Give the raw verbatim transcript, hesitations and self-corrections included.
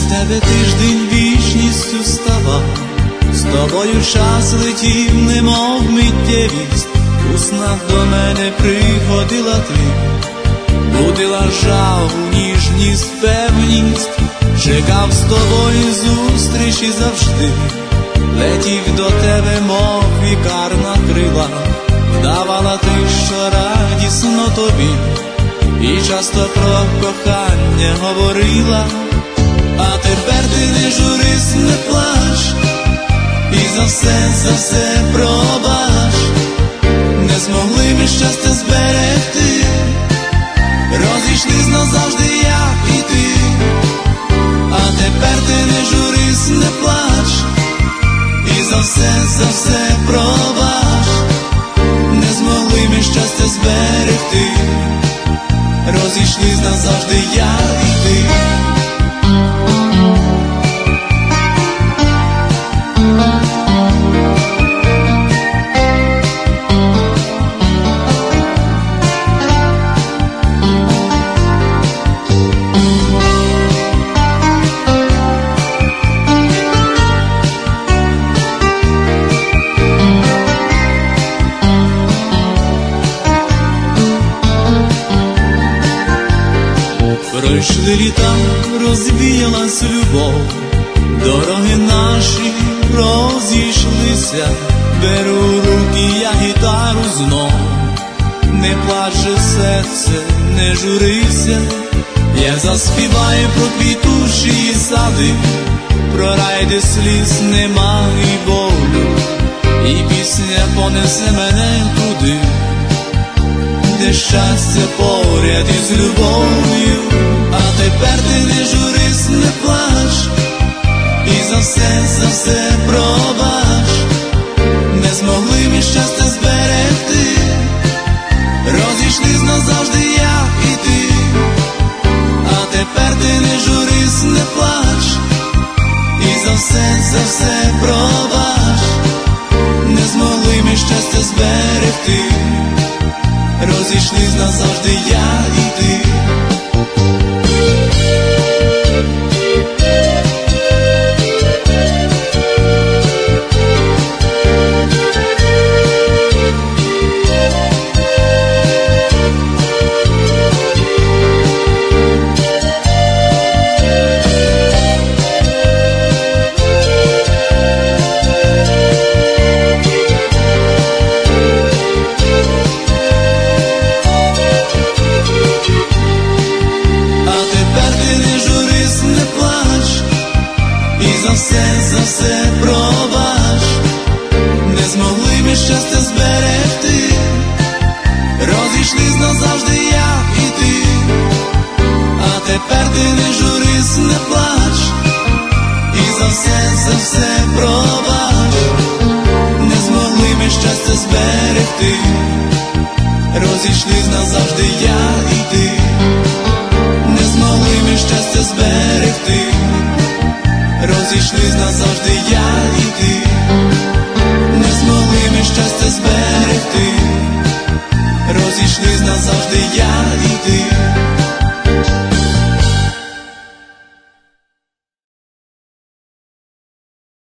тебе тиждень вічністю ставав, з тобою час летів, немов миттєвість. У снах до мене приходила ти, будила жагу, ніжність, певність. Чекав з тобою зустрічі завжди, летів до тебе, мов вікар на крилах. Вдавала ти, що радісно тобі, і часто про кохання говорила. А тепер ти не журись, не плач, і за все, за все пробач. Не змогли ми щастя зберегти, розійшлись назавжди, як і ти. А тепер ти не журись, не плач, і за все, за все пробач. Не змогли ми щастя зберегти, розійшлись назавжди, як і ти. Пройшли літа, розвіялась любов, дороги наші розійшлися. Беру в руки я гітару знов, не плаче серце, не журися. Я заспіваю про квітучі сади, про рай, де сліз нема і болю, і пісня понесе мене туди, де щастя поряд із любов'ю. А тепер ти не журись, не плач, і за все, за все пробач. Не змогли ми щастя зберегти, розійшлись назавжди, як і ти. А тепер ти не журись, не плач, і за все, за все пробач. Не змогли ми щастя зберегти, розійшлись назавжди, я і ти. За все, за все пробач. Не змогли ми щастя зберегти, розійшлись назавжди, як і ти. А тепер ти не журись, не плач, і за все, за все пробач. Не змогли ми щастя зберегти, розійшлись назавжди, я і ти. Не змогли ми щастя зберегти, розійшлись назавжди, я і ти. Не змогли ми щастя зберегти, розійшлись назавжди, я і ти.